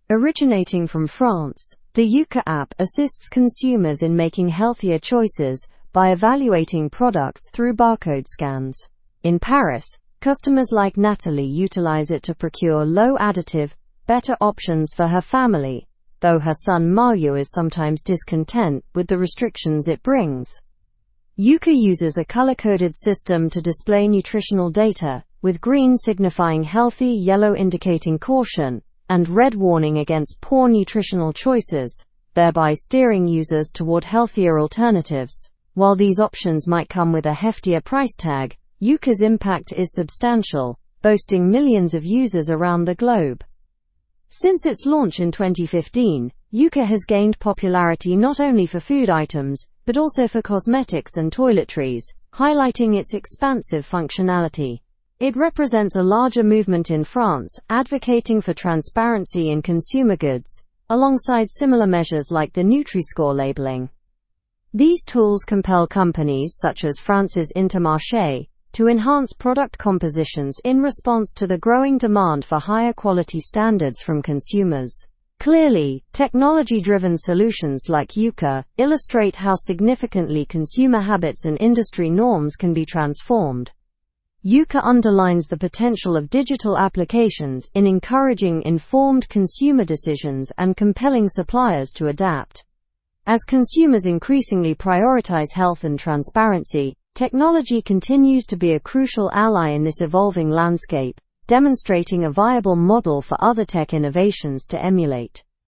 Originating from France, the Yuka app assists consumers in making healthier choices by evaluating products through barcode scans. In Paris, customers like Natalie utilize it to procure low additive, better options for her family, though her son Mario is sometimes discontent with the restrictions it brings. Yuka uses a color-coded system to display nutritional data, with green signifying healthy, yellow indicating caution, and red warning against poor nutritional choices, thereby steering users toward healthier alternatives. While these options might come with a heftier price tag, Yuka's impact is substantial, boasting millions of users around the globe. Since its launch in 2015, Yuka has gained popularity not only for food items, but also for cosmetics and toiletries, highlighting its expansive functionality. It represents a larger movement in France, advocating for transparency in consumer goods, alongside similar measures like the Nutri-Score labeling. These tools compel companies such as France's Intermarché to enhance product compositions in response to the growing demand for higher quality standards from consumers. Clearly, technology-driven solutions like Yuka illustrate how significantly consumer habits and industry norms can be transformed. Yuka underlines the potential of digital applications in encouraging informed consumer decisions and compelling suppliers to adapt. As consumers increasingly prioritize health and transparency, technology continues to be a crucial ally in this evolving landscape, demonstrating a viable model for other tech innovations to emulate.